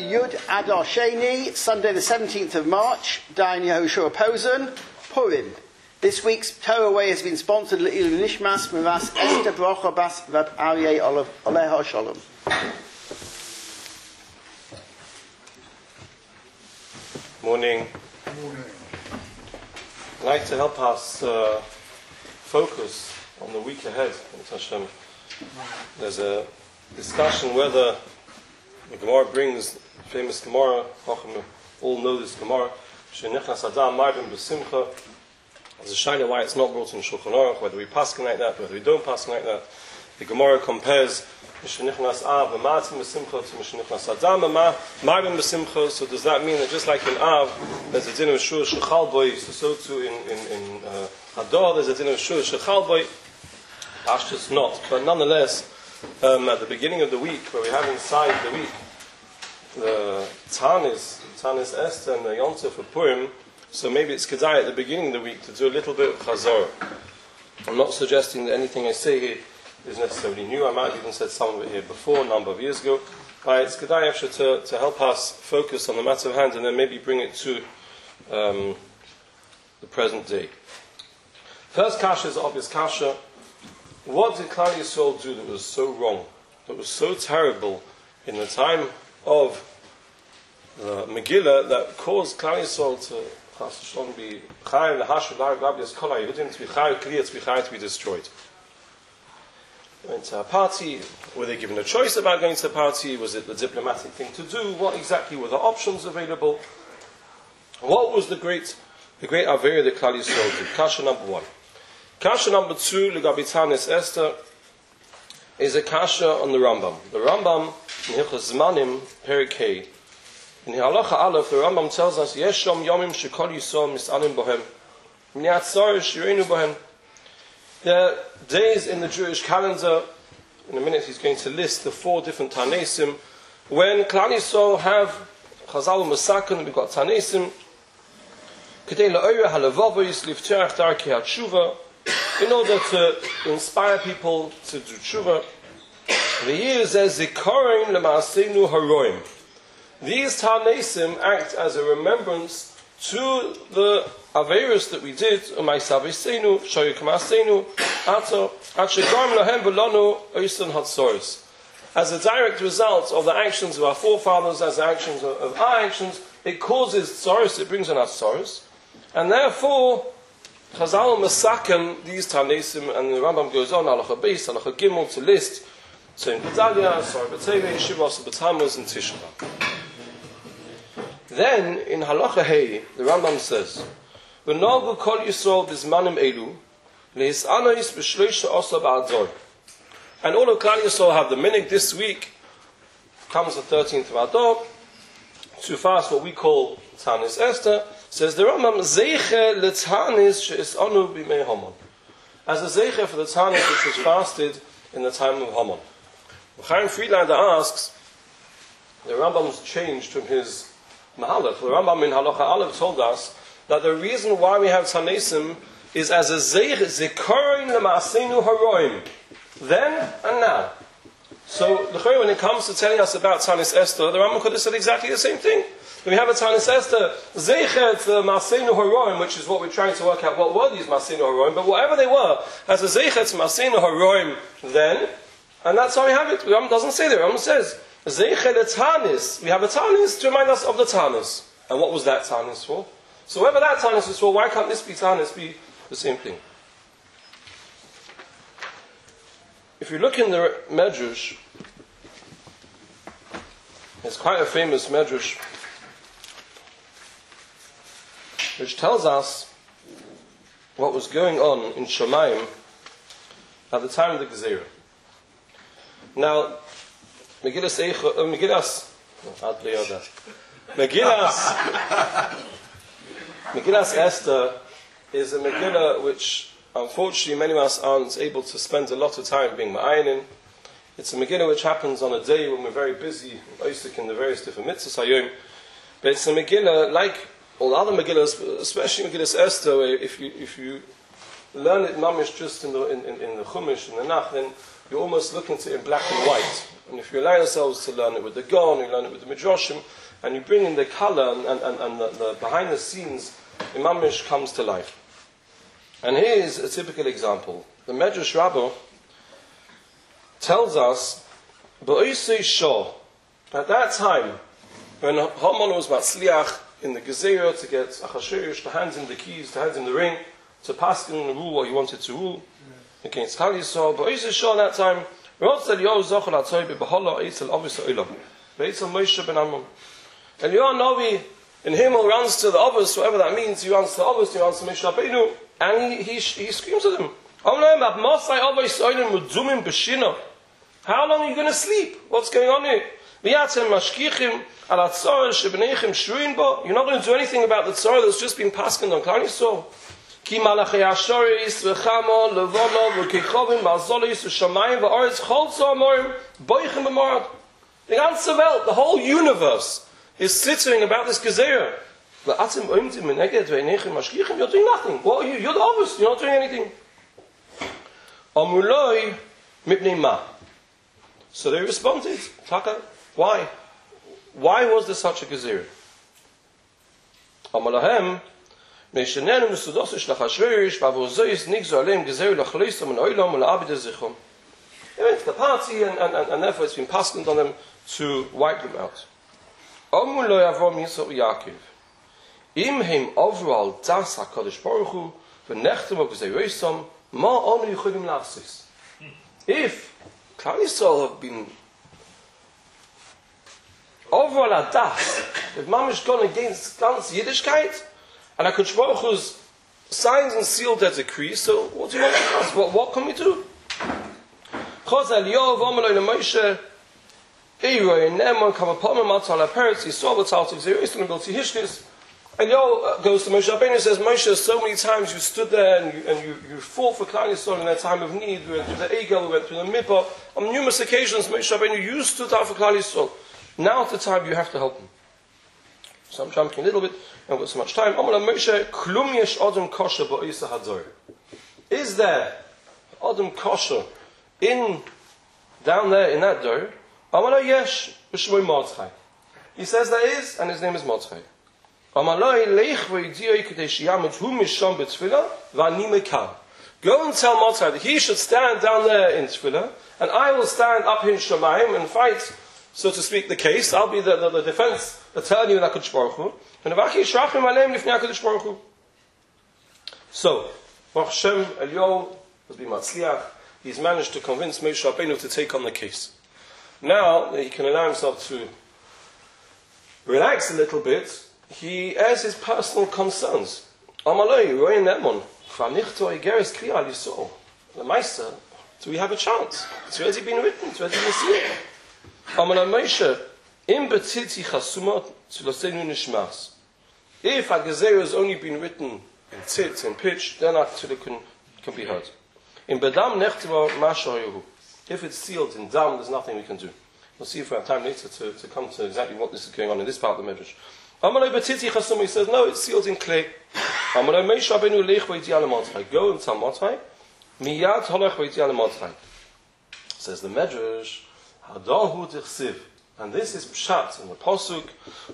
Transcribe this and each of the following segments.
Yud Adar Sheni, Sunday the 17th of March, Dayan Yehoshua Posen, Purim. This week's Torah Way has been sponsored Le'ilu Nishmas Mivas Esther Brocha Bas Vat Aryeh Oleha Shalom. Morning. I'd like to help us focus on the week ahead. There's a discussion whether the Gemara brings famous Gemara. All know this Gemara. Shenichnas Adam Marbim B'Simcha. There's a shayla why it's not brought in Shulchan Aruch, whether we paskin like that, whether we don't paskin like that. The Gemara compares Shenichnas Av B'Matzim B'Simcha to Shenichnas Adam Marbim B'Simcha. So does that mean that just like in Av there's a din of Shur Shechal Boy, so too in Hadar there's a din of Shur Shechal Boy? Ashtus not, but nonetheless. At the beginning of the week, where we have inside the week the Tanis Esther and the Yontif for Purim, so maybe it's Kedai at the beginning of the week to do a little bit of Chazor. I'm not suggesting that anything I say here is necessarily new. I might have even said some of it here before, a number of years ago. But it's Kedai actually to help us focus on the matter of hand and then maybe bring it to the present day. First kasha is obvious kasha. What did Klal Yisrael do that was so wrong, that was so terrible in the time of the Megillah that caused Klal Yisrael to be to be destroyed? Went to a party. Were they given a choice about going to the party? Was it the diplomatic thing to do? What exactly were the options available? What was the great Avera that Klal Yisrael did? Kasha number one. Kasha number two, Legabi Tanis Esther, is a kasha on the Rambam. The Rambam, in Hilchos Zmanim, Perek Hey, in Halacha Aleph, the Rambam tells us, Yesh Yom Yomim Shekol Yisrael Misanim Bohem, Mniatzar Shirenu Bohem. There are days in the Jewish calendar, in a minute he's going to list the 4 different Tanesim, when Klal Yisrael have Chazal Masakan, we've got Tanesim, Kedei La'oyer HaLevavos Livteach Darkei HaTshuva, in order to inspire people to do tshuva. These Tanesim act as a remembrance to the Averis that we did, as a direct result of the actions of our forefathers, as the actions of our actions. It causes tzoros, it brings on us tzoros, and therefore Chazal Masakan, these Tanesim, and the Rambam goes on, Halacha Beis, Halacha Gimel, to list Tzon Gedalia, Sar B'Tevei, Shivos B'Tammuz, and Tisha B'Av. Then, in Halacha Hey, the Rambam says, V'nogu kol Yisrael b'zmanim elu, le'his'anois b'shloisha osa ba'ador. And all of Klal Yisrael have the minhag this week, comes the 13th of Adar, to fast what we call Tanis Esther. Says the Rambam, Zeiche l'Tanis she'is anu b'mei Haman. As a Zeiche for the Tanis which was fasted in the time of Haman. Chaim Friedlander asks, the Rambam's changed from his Mahalach. The Rambam in Halacha Aleph told us that the reason why we have Tanesim is as a Zeiche, Zikorin l'ma'asenu haroim. Then and now. So, when it comes to telling us about Tanis Esther, the Rambam could have said exactly the same thing. We have a Tanis Esther, Zeichet Masenu Haroim, which is what we're trying to work out. What were these Masenu Haroim? But whatever they were, as a Zeichet Masenu Haroim then, and that's how we have it. The Rambam doesn't say that. The Rambam says, Zeichet Tanis. We have a Tanis to remind us of the Tanis. And what was that Tanis for? So whatever that Tanis was for, why can't this be Tanis be the same thing? If you look in the Medrash, it's quite a famous Medrash, which tells us what was going on in Shamayim at the time of the Gezerah. Now, Megillas Esther is a Megillah which, unfortunately, many of us aren't able to spend a lot of time being ma'ayin. It's a Megillah which happens on a day when we're very busy, in the various different mitzvahs hayom. But it's a Megillah like all the other Megillahs, especially Megillas Esther, where if you learn it mamish just in the Chumash, in the Nach, then you're almost looking at it in black and white. And if you allow yourselves to learn it with the Gaon, you learn it with the Midrashim, and you bring in the color and the behind the scenes, the Mamish comes to life. And here's a typical example. The Medrash Rabbah tells us, Ba'isei Shah, at that time, when Haman was Matzliach in the Gezerah to get Achashverosh to hand him the keys, to hand him the ring, to pass him the rule what he wanted to rule against Klal Yisrael, Ba'isei Shah at that time, Eliyahu Navi in Himmel runs to the Avos, whatever that means, he runs to the Avos, he runs to Moshe Rabbeinu, and he screams at him, how long are you going to sleep? What's going on here? You're not going to do anything about the tzara that's just been passed on Klal Yisrael. The ganze Welt, the whole universe, is sitting about this Gezerah. You're doing nothing. Well, you're the obvious, you're not doing anything. So they responded, Taka, why? Why was there such a Gezerah? They went to the party and therefore it's been passed on them to wipe them out. If Klal Yisrael have been overall at das, if Mamish gone against Yiddishkeit, and HaKadosh Baruch Hu's signed and sealed their decree, so what do you want from us? What can we do? Eliyahu goes to Moshe Rabbeinu and says, Moshe, so many times you stood there and you fought for Klal Yisrael in their time of need. We went through the Egel, we went through the Midbar. On numerous occasions, Moshe Rabbeinu, you stood out for Klal Yisrael. Now at the time you have to help them. So I'm jumping a little bit, I haven't got so much time. Is there Adam Kosher down there in that door? He says there is, and his name is Mordechai. Go and tell Mordechai that he should stand down there in Tefillah, and I will stand up in Shamayim and fight, so to speak, the case. I'll be the defense attorney with HaKadosh Baruch Hu. So, Baruch Hashem, Eliyahu has been Matzliach. He's managed to convince Moshe Rabbeinu to take on the case. Now that he can allow himself to relax a little bit, he airs his personal concerns. The Meister, do we have a chance? It's already been written, it's already been sealed. If a Gezerah has only been written in tzit, in pitch, then a tefillah can be heard. In bedam nechtiva mashayohu. If it's sealed in dam, there's nothing we can do. We'll see if we have time later to come to exactly what this is going on in this part of the Midrash. He says, no, it's sealed in clay. Go and tell Mordechai. Says the Medrash, Hadahu tichsiv. And this is Pshat in the Pasuk.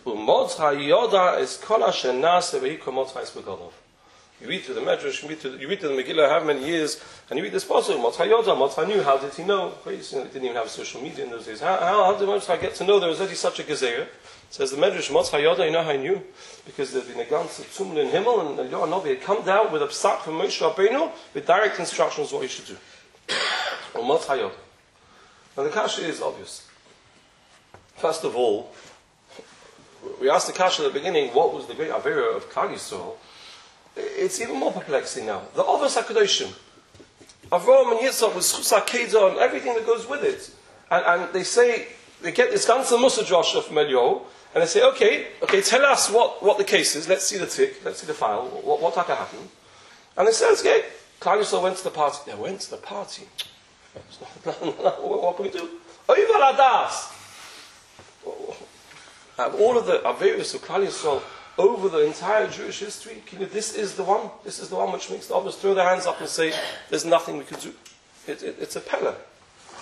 You read through the Medrash, you read through the Megillah, however many years, and you read this Pasuk. Mordechai Yoda, Mordechai knew. How did he know? He didn't even have social media in those days. How did Mordechai get to know there was already such a Gezerah? Says the Medrash, Mordechai Yoda, you know how he knew? Because there'd been a ganze Tumul in Himmel, and Eliyahu Navi had come down with a psak from Moshe Rabbeinu with direct instructions what he should do. Or Mordechai Yoda. Now the kasha is obvious. First of all, we asked the kasha at the beginning, what was the great avera of Klal Yisrael? It's even more perplexing now. The Avos HaKadoshim, Avraham and Yitzchak with Schus HaKedah and everything that goes with it. And they say, they get this ganze Musa Joshua from Eliyahu, and they say, okay, tell us what the case is. Let's see the tick, let's see the file, what happened. And they say, okay, Klal Yisrael went to the party. They went to the party. What can we do? Oyval Adas! All of the Averis of Klal Yisrael over the entire Jewish history, this is the one which makes the others throw their hands up and say, there's nothing we can do. It's a pella.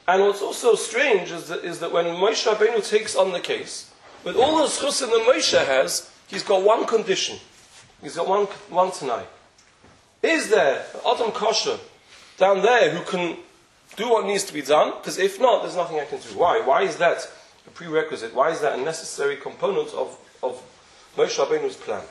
And what's also strange is that when Moshe Rabbeinu takes on the case, with all the schusim that Moshe has, he's got one condition. He's got one Tanai. Is there an Adam Kosher down there who can do what needs to be done? Because if not, there's nothing I can do. Why? Why is that a prerequisite? Why is that a necessary component of Moshe Rabbeinu's plan?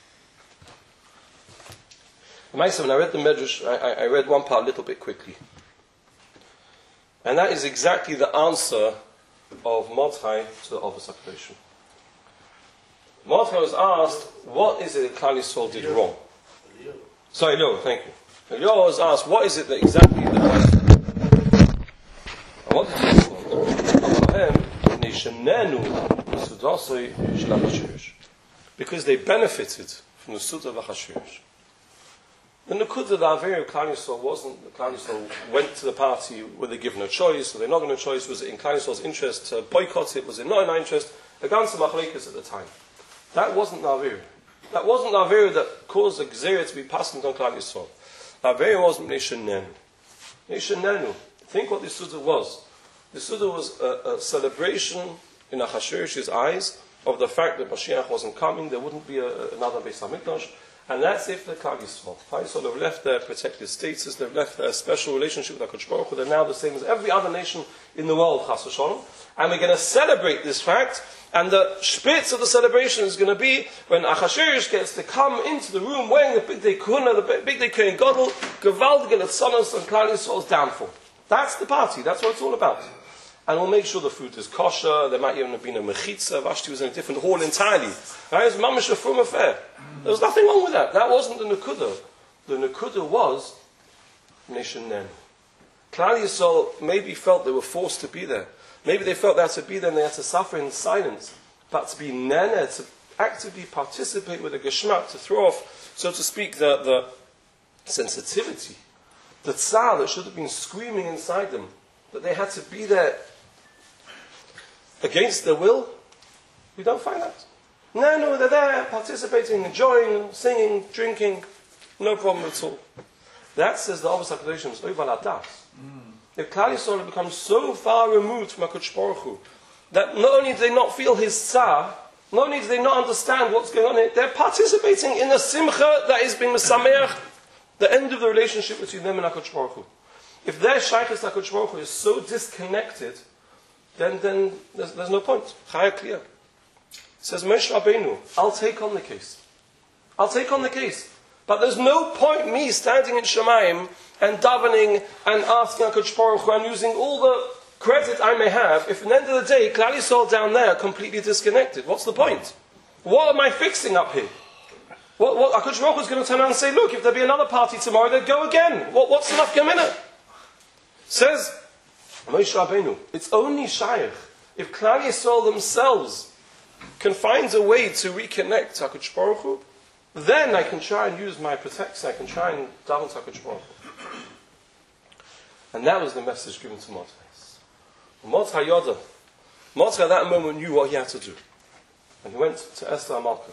When I read the Medrash, I read one part a little bit quickly. And that is exactly the answer of Mordechai to the Avos HaKadosh. Mordechai was asked, what is it that Klal Yisrael did wrong? Sorry, no, thank you. Eliyahu was asked, what is it that exactly that and what did he respond? Because they benefited from the Suda of Achashverosh. The Nukuda, the Averi of Klal Yisrael wasn't that Klal Yisrael went to the party, were they given a choice, were they not given a choice, was it in Klal Yisrael's interest to boycott it, was it not in our interest? Against the Machlekes at the time. That wasn't the Averi. That wasn't the Averi that caused the Gzera to be passed on Klal Yisrael. The Averi was Neshanenu. Neshanenu. Think what the Suda was. The Suda was a celebration in Achashverosh's eyes of the fact that Mashiach wasn't coming, there wouldn't be another Beis HaMikdash. And that's if the Klal Yisrael. Klal Yisrael have left their protected status, they've left their special relationship with HaKadosh Baruch Hu, they're now the same as every other nation in the world, Chas v'Shalom. And we're going to celebrate this fact, and the spitz of the celebration is going to be when Achashverosh gets to come into the room wearing the big day Kuna, the big day Kohen Gadol, Gewaldige Letzonos, and Klal Yisrael's downfall. That's the party, that's what it's all about. And we'll make sure the food is kosher. There might even have been a mechitza. Vashti was in a different hall entirely. Right? It's mamish a frum affair. There was nothing wrong with that. That wasn't the Nekuda. The Nekuda was Nation Nen. Klal Yisrael maybe felt they were forced to be there. Maybe they felt they had to be there and they had to suffer in silence. But to be Nene, to actively participate with the Geshmak, to throw off, so to speak, the sensitivity, the tsar that should have been screaming inside them, that they had to be there against their will, we don't find that. No, they're there, participating, enjoying, singing, drinking, no problem at all. That, says the Avos HaKadosh, is Oival Adas. If Klal Yisrael have become so far removed from HaKadosh Baruch Hu, that not only do they not feel his tsar, not only do they not understand what's going on here, they're participating in a simcha that is being mesameach, the end of the relationship between them and HaKadosh Baruch Hu. If their shaykhus HaKadosh Baruch Hu is so disconnected, then there's no point. Chaya Kliya. Says Moshe Rabbeinu, I'll take on the case. I'll take on the case. But there's no point me standing in Shemayim and davening and asking HaKadosh Baruch Hu and using all the credit I may have if at the end of the day, Klal Yisrael down there are completely disconnected. What's the point? What am I fixing up here? What HaKadosh Baruch Hu is going to turn around and say, look, if there be another party tomorrow, they'll go again. What's enough Gemina? Says Moshe Rabbeinu, it's only shaykh if Klal Yisrael themselves can find a way to reconnect to HaKadosh Baruch Hu, then I can try and use my protection, I can try and daven to HaKadosh Baruch Hu. And that was the message given to Mordechai. Mordechai Yoda. Mordechai at that moment knew what he had to do. And he went to Esther HaMalka.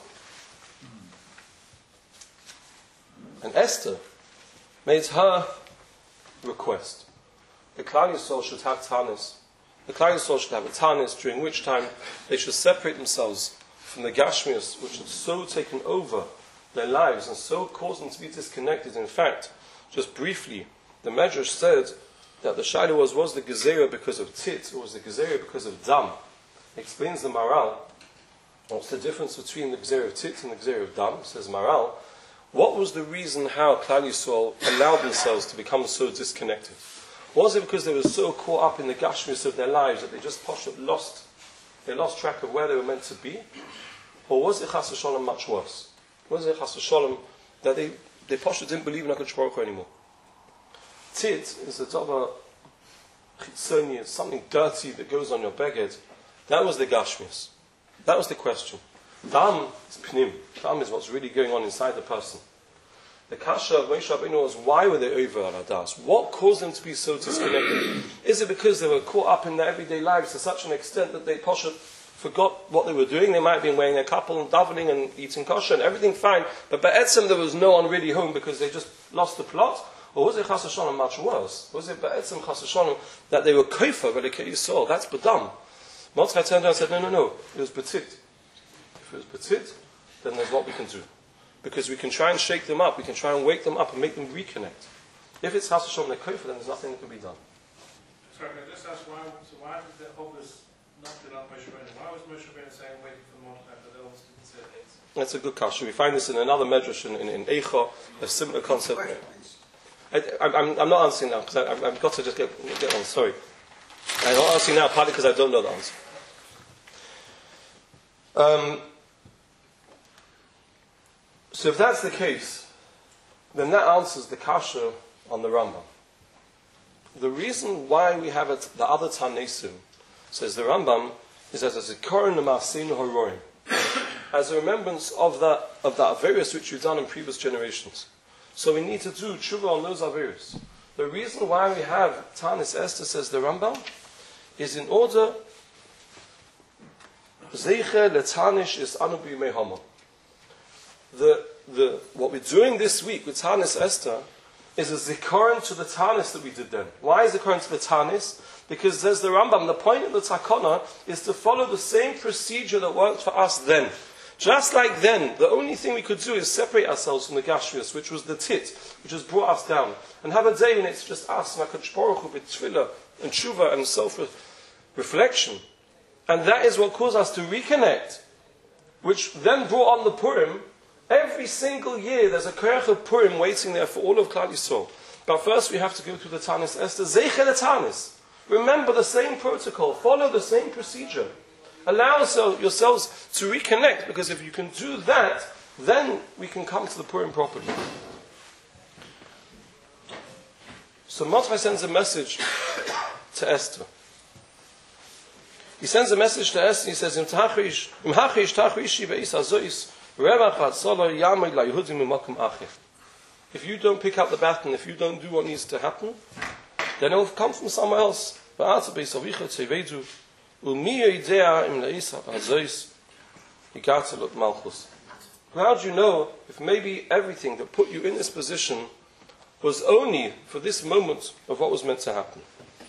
And Esther made her request. The Klal Yisrael should have tanis. The Klal Yisrael should have a tanis, during which time they should separate themselves from the Gashmias, which had so taken over their lives and so caused them to be disconnected. In fact, just briefly, the Medrash said that the Shaila was the Gezerah because of Tit, or was the Gezerah because of Dam. It explains the Maral. What's the difference between the Gezerah of Tit and the Gezerah of Dam? Says Maral. What was the reason how Klal Yisrael allowed themselves to become so disconnected? Was it because they were so caught up in the Gashmias of their lives that they just lost track of where they were meant to be? Or was it Chas v'Sholom much worse? Was it Chas v'Sholom that they didn't believe in HaKadosh Baruch Hu anymore? Tit is a Dava Chitzoni, it's something dirty that goes on your beged. That was the Gashmias. That was the question. Dam is Pnim. Dam is what's really going on inside the person. The kasha of Moshe Rabbeinu was, why were they over al Adas? What caused them to be so disconnected? Is it because they were caught up in their everyday lives to such an extent that they forgot what they were doing? They might have been wearing a couple and davening and eating kosher and everything fine, but by Etzem there was no one really home because they just lost the plot? Or was it Chas Hashanah much worse? Was it Be'etzim Chas Hashanah that they were Kofa, Velekei Yisrael? That's Badam. Mordechai turned around and said, no, it was Petit. If it was Petit, then there's what we can do. Because we can try and shake them up, we can try and wake them up and make them reconnect. If it's Chas Hashanah Kofa, then there's nothing that can be done. Sorry, can I just ask why did the others not do that Moshe Rabbeinu? Why was Moshe Rabbeinu saying waiting for Mordechai, but the others didn't say it? That's a good question. We find this in another medrash in Eicha, a similar concept. I'm not answering now because I've got to just get on. Sorry, I'm not answering now partly because I don't know the answer. So if that's the case, then that answers the kasha on the Rambam. The reason why we have it, the other Tanesim, says the Rambam, is as a zikaron l'ma'aseinu hororim, as a remembrance of the Averos which we've done in previous generations. So we need to do tshuva on those Averos. The reason why we have Tanis Esther, says the Rambam, is in order zeicher letanish is anu b'yimei hama. What we're doing this week with Tanis Esther is a zikaron to the Tanis that we did then. Why is it zikaron to the Tanis? Because says the Rambam, the point of the Takana is to follow the same procedure that worked for us then. Just like then, the only thing we could do is separate ourselves from the Gashmius, which was the tit, which has brought us down, and have a day when it's just us, and HaKadosh Baruch Hu with tefillah and tshuva and self-reflection. And that is what caused us to reconnect, which then brought on the Purim. Every single year there's a Koyach of Purim waiting there for all of Klal Yisrael. But first we have to go through the Tanis Esther, Zeicher Tanis. Remember the same protocol, follow the same procedure. Allow yourselves to reconnect, because if you can do that, then we can come to the Purim properly. So Mordechai sends a message to Esther. He sends a message to Esther, he says, if you don't pick up the baton, if you don't do what needs to happen, then it will come from somewhere else. How do you know if maybe everything that put you in this position was only for this moment of what was meant to happen?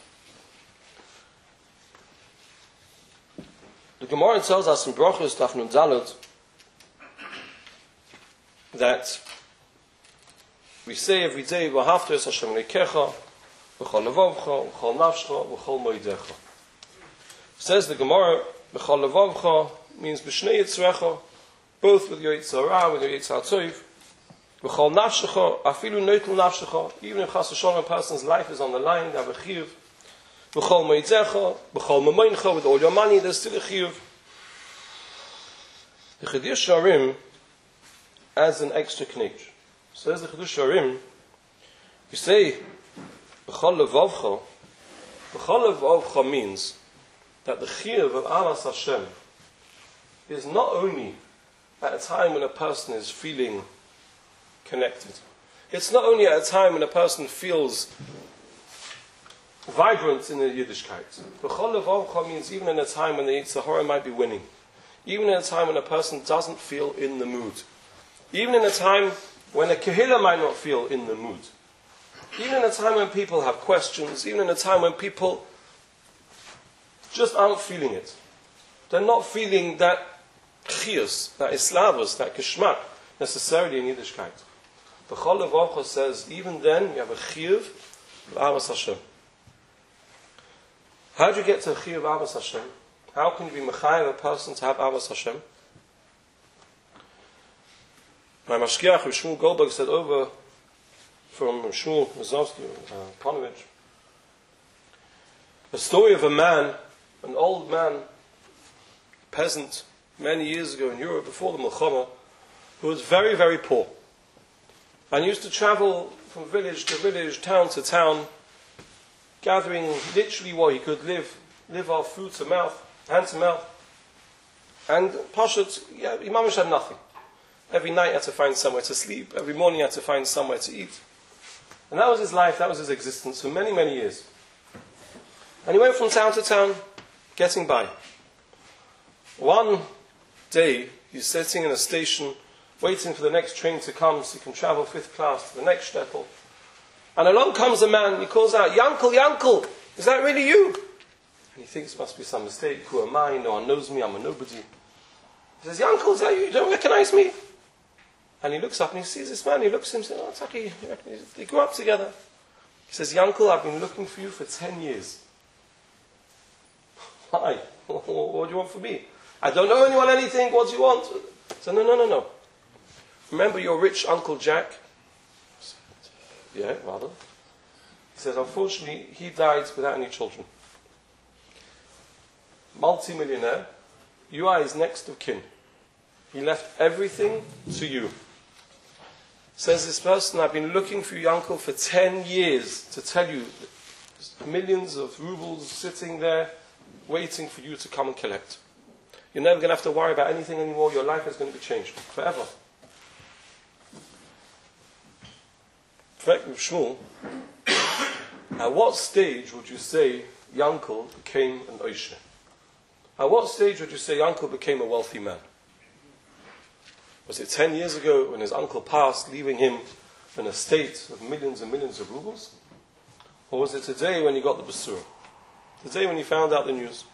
The Gemara tells us in Brachos Daf Nun Daled that we say every day, "V'ahavta Hashem lekecha, v'chol levavcha, v'chol nafshcha, v'chol moedecha." Says the Gemara, "V'chol levavcha" means b'shnei yitzrecha, both with your Yetzer Hara, with your Yetzer Tov. V'chol nafshcha, afilu noitel nafshcha, even if Chas V'sholom a person's life is on the line, they have a chiyuv. V'chol moedecha, v'chol mamoincha, with all your money, there's still a chiyuv. The Chedush Harim adds an extra knich. Says the Chedush Harim, you say B'chol levavcha means that the chiyuv of Amas Hashem is not only at a time when a person is feeling connected. It's not only at a time when a person feels vibrant in the Yiddishkeit. B'chol levavcha means even in a time when the Yetzer Hara might be winning. Even in a time when a person doesn't feel in the mood. Even in a time when a kehillah might not feel in the mood. Even in a time when people have questions. Even in a time when people just aren't feeling it. They're not feeling that chiyus, that islavus, that geschmack necessarily in Yiddishkeit. B'chol levavcha says, even then you have a chiyuv of Ahavas Hashem. How do you get to a chiyuv of Ahavas Hashem? How can you be mechayev a person to have Ahavas Hashem? My mashgiach, Shmuel Goldberg, said over from Shmuel Mazovsky, Ponovich, a story of a man, an old man, peasant, many years ago in Europe, before the Milchama, who was very, very poor, and used to travel from village to village, town to town, gathering literally what he could live off food to mouth, hand to mouth, and Pashut, he mamish had nothing. Every night he had to find somewhere to sleep, every morning he had to find somewhere to eat. And that was his life, that was his existence for many, many years. And he went from town to town, getting by. One day, he's sitting in a station, waiting for the next train to come so he can travel 5th class to the next shtetl. And along comes a man, he calls out, Yankel, Yankel, is that really you? And he thinks it must be some mistake. Who am I? No one knows me, I'm a nobody. He says, Yankel, is that you? You don't recognize me? And he looks up and he sees this man, he looks at him and says, oh, Taki, they grew up together. He says, Yankel, I've been looking for you for 10 years. Why? What do you want from me? I don't owe anyone anything, what do you want? He said, no. Remember your rich Uncle Jack? Yeah, rather. He says, unfortunately, he died without any children. Multi-millionaire, you are his next of kin. He left everything to you. Says this person, I've been looking for you, uncle, for 10 years to tell you millions of rubles sitting there waiting for you to come and collect. You're never going to have to worry about anything anymore. Your life is going to be changed forever. With Shmuel, at what stage would you say Yankel became an Oishe? At what stage would you say Yankel became a wealthy man? Was it 10 years ago when his uncle passed, leaving him an estate of millions and millions of rubles? Or was it today when he got the Basura? Today when he found out the news?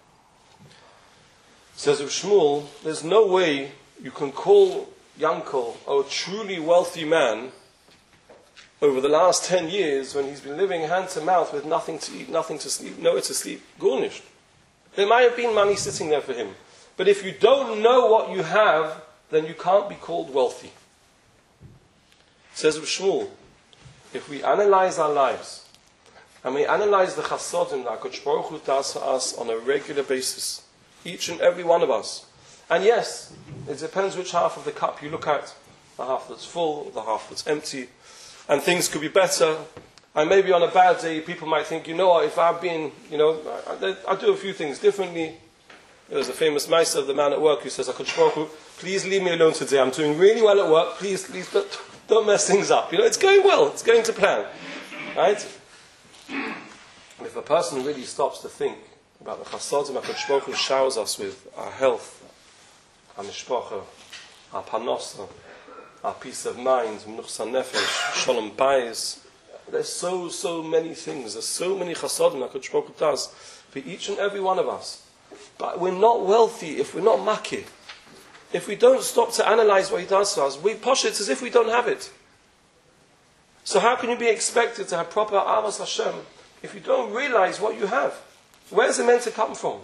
It says of Shmuel, there's no way you can call Yankel a truly wealthy man over the last 10 years when he's been living hand to mouth with nothing to eat, nothing to sleep, nowhere to sleep, garnished. There might have been money sitting there for him. But if you don't know what you have, then you can't be called wealthy. It says of Shmuel, if we analyze our lives, and we analyze the chasodim that HaKadosh Baruch Hu does for us on a regular basis, each and every one of us, and yes, it depends which half of the cup you look at, the half that's full, the half that's empty, and things could be better, and maybe on a bad day people might think, you know what, if I've been, I'll do a few things differently. There's a famous Maisa of the man at work who says, HaKadosh Baruch Hu, please leave me alone today, I'm doing really well at work, please don't mess things up. It's going well, it's going to plan. Right? If a person really stops to think about the chasodim HaKadosh Baruch Hu showers us with, our health, our mishpacha, our panosa, our peace of mind, menuchas nefesh, shalom bayis. There's so many things. There's so many chasadim HaKadosh Baruch Hu does for each and every one of us. But we're not wealthy if we're not makir. If we don't stop to analyze what He does to us, we posh it as if we don't have it. So how can you be expected to have proper avos Hashem if you don't realize what you have? Where is it meant to come from?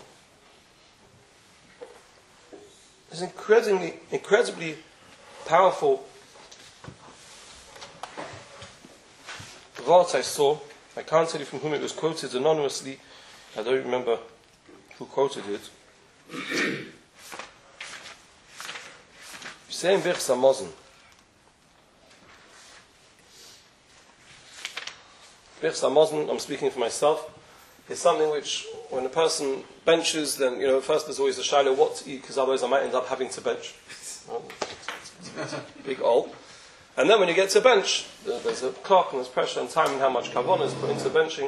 It's incredibly powerful what I saw. I can't tell you from whom it was quoted anonymously. I don't remember who quoted it. Saying Birchas Hamazon. Birchas Hamazon, I'm speaking for myself, is something which, when a person benches, then, first there's always a shiloh what to eat, because otherwise I might end up having to bench. Big ol. And then when you get to bench, there's a clock and there's pressure and time and how much kavanah is put into benching.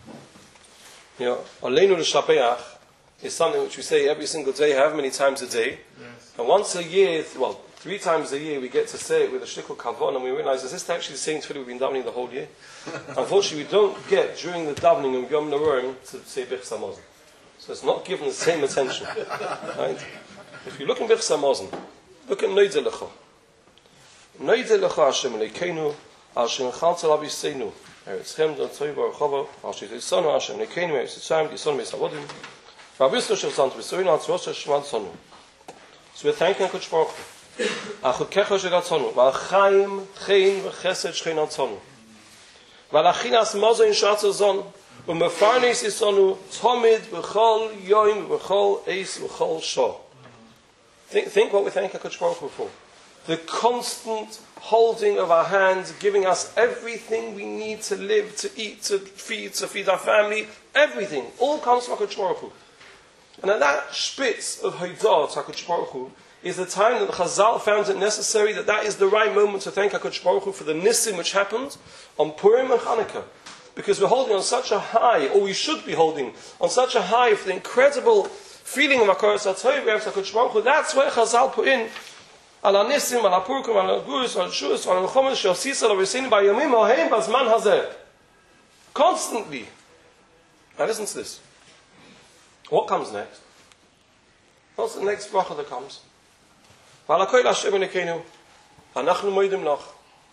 Aleinu l'shabeach is something which we say every single day, however many times a day. Yes. And once a year, 3 times a year, we get to say it with a shlichut kavanah, and we realize, is this actually the same tefillah we've been davening the whole year? Unfortunately, we don't get, during the davening of Yom Noruim, to say Birchas Hamazon. So it's not given the same attention. Right? If you look in Birchas Hamazon, look at Noideh Lecha. Noideh Lecha Hashem Elokeinu, al she'nchalta l'aviseinu, eretzchem d'Tov v'Archava, al she'tisonu Hashem Elokeinu, eretz Yitzrayim, tisonu beis avodim, v'avistu she'vzant v'soinu al tzvos she'shman tzonu. So we're thanking HaKadosh Baruch Hu. Achukecha she'gatzonu, v'al chaim v'chesed shchein al tzonu. V'al achinas mozo in shatzo zon, v'mefarnes isonu, tomid v'chol yoim v'chol eis v'chol shah. Think what we thank HaKadosh Baruch Hu for. The constant holding of our hands, giving us everything we need to live, to eat, to feed our family, everything. All comes from HaKadosh Baruch Hu. And at that spitz of Haidah to HaKadosh Baruch Hu is the time that the Chazal found it necessary that is the right moment to thank HaKadosh Baruch Hu for the Nisim which happened on Purim and Chanukah. Because we're holding on such a high, or we should be holding on such a high for the incredible feeling of HaKadosh HaTov, we have HaKadosh Baruch Hu. That's where Chazal put in על הניסים, על הפורקום, על הגורס, על השורס, על המלחומות, שעושיס על הריסים בימים ההם בזמן הזה. Constantly. Now listen to this. What comes next? What's the next bracha that comes? ועל הכל השם אלוקינו, אנחנו מודים לך.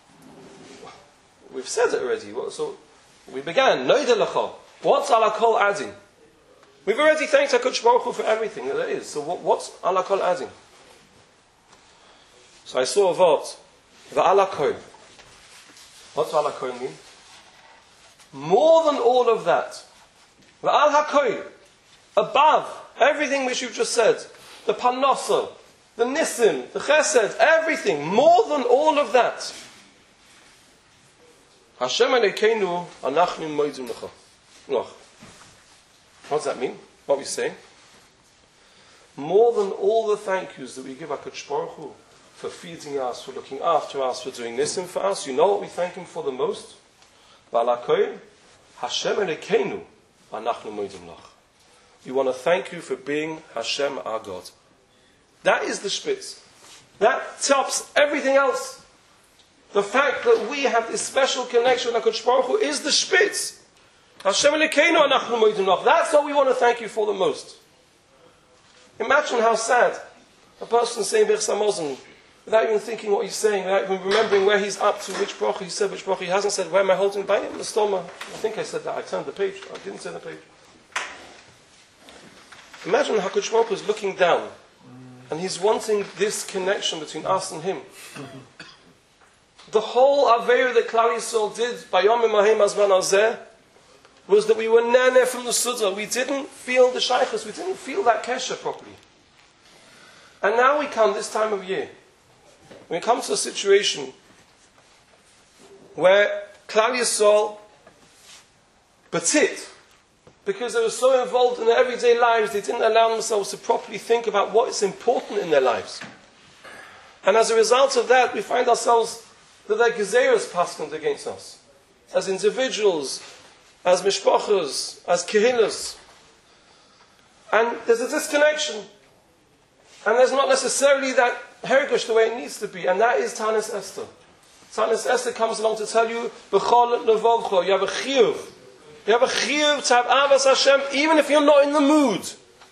We've said it already. So we began. Noida lecha. What's ala kol adding? We've already thanked HaKadosh Baruch Hu for everything that there is. So what's ala kol adding? So I saw a vort. Va'ala kol. What's ala kol mean? More than all of that. Va'al hakol. Above everything which you've just said. The parnasa, the nisim, the chesed, everything. More than all of that. Hashem Elokeinu anachnu modim lecha. What does that mean? What are we saying? More than all the thank yous that we give HaKadosh Baruch Hu for feeding us, for looking after us, for doing this and for us, you know what we thank Him for the most? Ba'alakoy, Hashem Elokeinu anachnu modim lecha. We want to thank you for being Hashem our God. That is the spitz. That tops everything else. The fact that we have this special connection with HaKadosh Baruch Hu is the spitz. Hashem Elokeinu anachnu modim lecha. That's what we want to thank you for the most. Imagine how sad a person saying Birchas Hamazon without even thinking what he's saying, without even remembering where he's up to, which bracha he said, which bracha he hasn't said. Where am I holding by him? The stoma. I think I said that. I turned the page. I didn't turn the page. Imagine HaKadosh Baruch Hu is looking down and he's wanting this connection between us and him. The whole Aveira that Klal Yisrael did by Yom Hahem Azman Azeh was that we were nene from the Suda. We didn't feel the shaykhus. We didn't feel that kesher properly. And now we come this time of year. We come to a situation where Klal Yisrael batit, because they were so involved in their everyday lives, they didn't allow themselves to properly think about what is important in their lives. And as a result of that, we find ourselves that their gezeras paskened against us. As individuals, as mishpachas, as kehilas. And there's a disconnection. And there's not necessarily that hergish the way it needs to be. And that is Tanis Esther. Tanis Esther comes along to tell you, B'chol levavcha, you have a chiyuv. You have a chiyuv to have avas Hashem, even if you're not in the mood.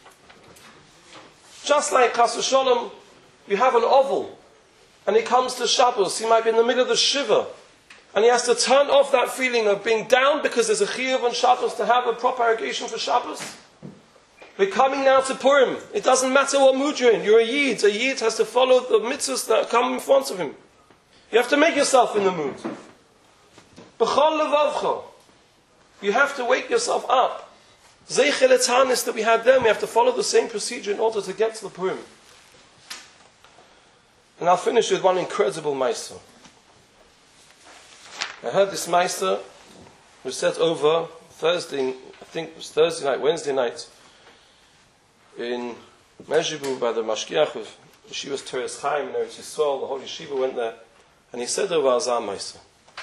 Just like Chas v'sholom, you have an oval. And he comes to Shabbos, he might be in the middle of the Shiva, and he has to turn off that feeling of being down because there's a chiyuv on Shabbos to have a proper irrigation for Shabbos. We're coming now to Purim. It doesn't matter what mood you're in. You're a Yid. A Yid has to follow the mitzvahs that come in front of him. You have to make yourself in the mood. B'chol levavcha. You have to wake yourself up. Zeichel etanis that we had then, we have to follow the same procedure in order to get to the Purim. And I'll finish with one incredible meister. I heard this meister was said over Thursday, I think it was Thursday night, Wednesday night, in Mezhibu by the Mashgiach of Yeshiva's Teres Chaim in Eretz Yisrael. The whole yeshiva went there, and he said over Azar meister.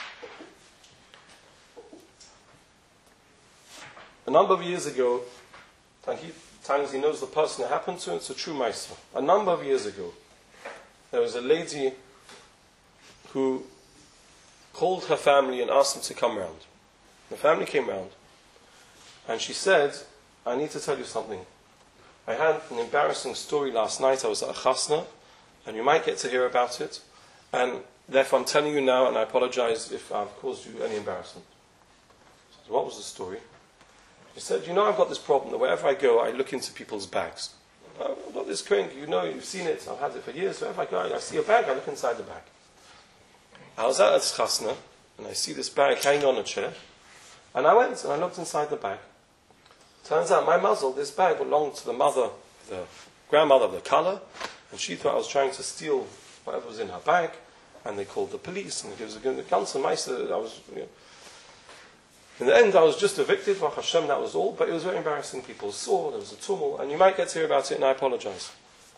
A number of years ago, times he knows the person it happened to, it's a true meister. A number of years ago, there was a lady who called her family and asked them to come round. The family came round, and she said, I need to tell you something. I had an embarrassing story last night. I was at a chasna, and you might get to hear about it, and therefore I'm telling you now, and I apologize if I've caused you any embarrassment. So what was the story? She said, you know, I've got this problem that wherever I go, I look into people's bags. I've got this crank, you know, you've seen it, I've had it for years. Wherever I go, I see a bag, I look inside the bag. I was at a chasna, and I see this bag hanging on a chair, and I went and I looked inside the bag. Turns out my muzzle, this bag belonged to the mother, the grandmother of the color, and she thought I was trying to steal whatever was in her bag, and they called the police, and it was a ganze meister. I was, you know. In the end, I was just evicted, Baruch Hashem, that was all, but it was very embarrassing. People saw, there was a tumult, and you might get to hear about it, and I apologize.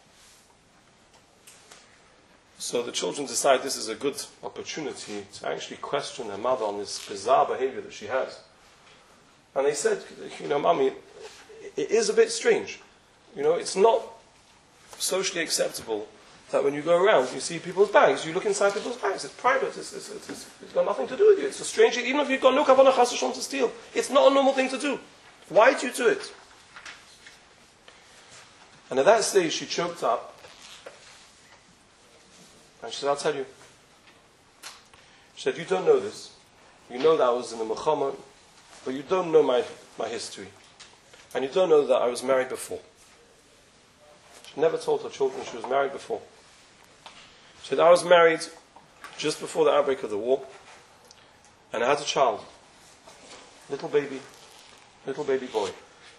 So the children decide this is a good opportunity to actually question their mother on this bizarre behavior that she has. And they said, you know, Mommy, it is a bit strange. You know, it's not socially acceptable that when you go around, you see people's bags, you look inside people's bags. It's private. It's got nothing to do with you. It's a strange thing. Even if you've got no kavanah chas v'shalom to steal, it's not a normal thing to do. Why do you do it? And at that stage, she choked up. And she said, I'll tell you. She said, you don't know this. You know that I was in the Muhammad, but you don't know my history. And you don't know that I was married before. She never told her children she was married before. She said, I was married just before the outbreak of the war, and I had a child. Little baby boy.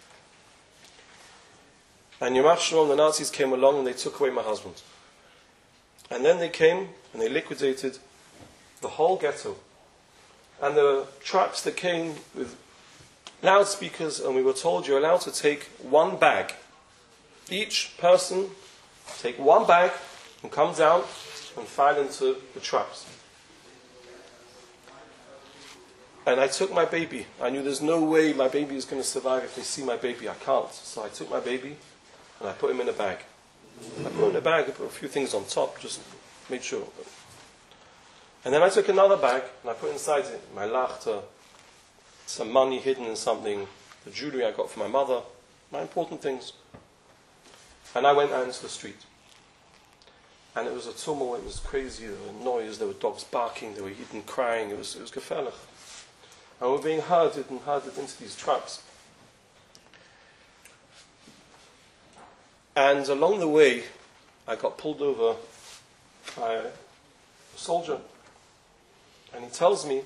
And Yom HaShalom, the Nazis came along and they took away my husband. And then they came and they liquidated the whole ghetto. And there were trucks that came with loudspeakers, and we were told you're allowed to take one bag. Each person take one bag and come down and file into the trucks. And I took my baby. I knew there's no way my baby is going to survive if they see my baby. I can't. So I took my baby and I put him in a bag. I put him in a bag, I put a few things on top, just made sure. And then I took another bag and I put inside it my lachta, some money hidden in something, the jewelry I got for my mother, my important things. And I went out into the street. And it was a tumult, it was crazy, there were noise, there were dogs barking, there were Yidden crying, it was gefährlich. And we were being herded into these trucks. And along the way, I got pulled over by a soldier. And he tells me,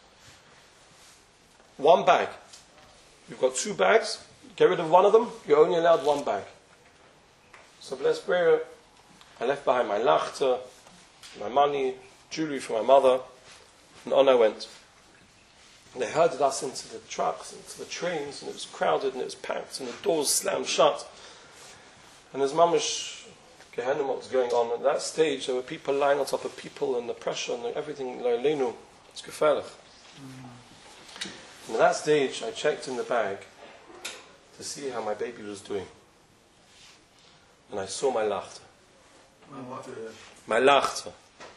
one bag. You've got two bags, get rid of one of them, you're only allowed one bag. So bless prayer, I left behind my lachta, my money, jewelry for my mother, and on I went. And they herded us into the trucks, into the trains, and it was crowded and it was packed, and the doors slammed shut. And there's mamish Gehenna what was going on. At that stage, there were people lying on top of people, and the pressure and everything, leinu, it's gefährlich. And at that stage, I checked in the bag to see how my baby was doing. And I saw my lachta. My lachta.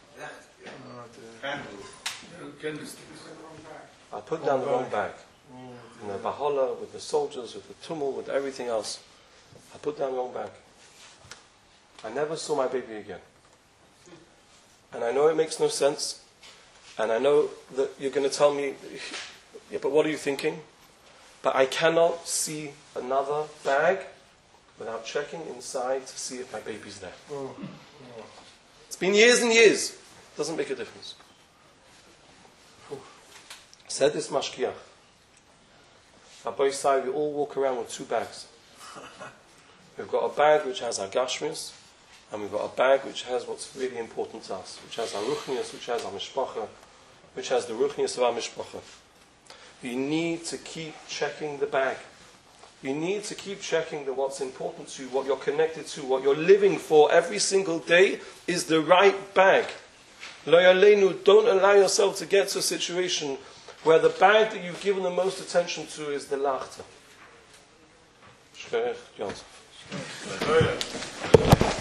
I put down the wrong bag. In the Bahala, with the soldiers, with the tumult, with everything else. I put down the wrong bag. I never saw my baby again. And I know it makes no sense. And I know that you're going to tell me, yeah, but what are you thinking? But I cannot see another bag without checking inside to see if my baby's there. It's been years and years. Doesn't make a difference. Said this mashkiach. Rabbi Sai, we all walk around with two bags. We've got a bag which has our gashmis, and we've got a bag which has what's really important to us, which has our ruchnius, which has our mishpacha, which has the ruchnius of our mishpacha. You need to keep checking the bag. You need to keep checking that what's important to you, what you're connected to, what you're living for every single day is the right bag. Lo yaleinu, don't allow yourself to get to a situation where the bag that you've given the most attention to is the lachta. Shkoyach, Yontif.